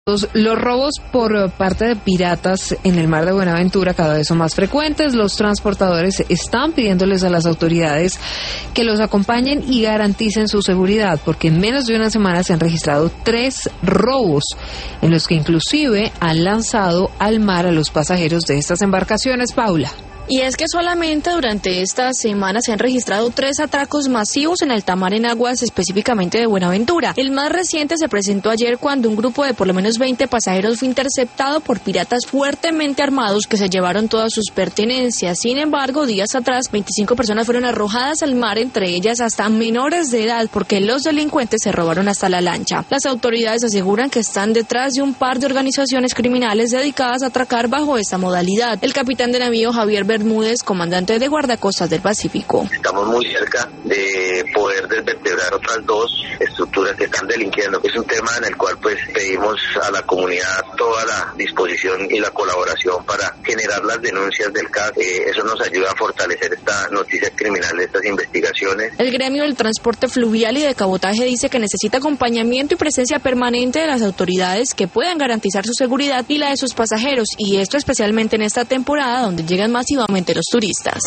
Los robos por parte de piratas en el mar de Buenaventura cada vez son más frecuentes. Los transportadores están pidiéndoles a las autoridades que los acompañen y garanticen su seguridad, porque en menos de una semana se han registrado 3 robos, en los que inclusive han lanzado al mar a los pasajeros de estas embarcaciones. Paula. Y es que solamente durante esta semana se han registrado 3 atracos masivos en alta mar en aguas específicamente de Buenaventura. El más reciente se presentó ayer cuando un grupo de por lo menos 20 pasajeros fue interceptado por piratas fuertemente armados que se llevaron todas sus pertenencias. Sin embargo, días atrás, 25 personas fueron arrojadas al mar, entre ellas hasta menores de edad, porque los delincuentes se robaron hasta la lancha. Las autoridades aseguran que están detrás de un par de organizaciones criminales dedicadas a atracar bajo esta modalidad. El capitán de navío Javier Bermúdez, comandante de Guardacostas del Pacífico. Estamos muy cerca de poder desvertebrar otras 2 estructuras que están delinquiendo. Es un tema en el cual pues pedimos a la comunidad toda la disposición y la colaboración para generar las denuncias del caso. Eso nos ayuda a fortalecer esta noticia criminal, estas investigaciones. El gremio del transporte fluvial y de cabotaje dice que necesita acompañamiento y presencia permanente de las autoridades que puedan garantizar su seguridad y la de sus pasajeros, y esto especialmente en esta temporada donde llegan masivamente los turistas.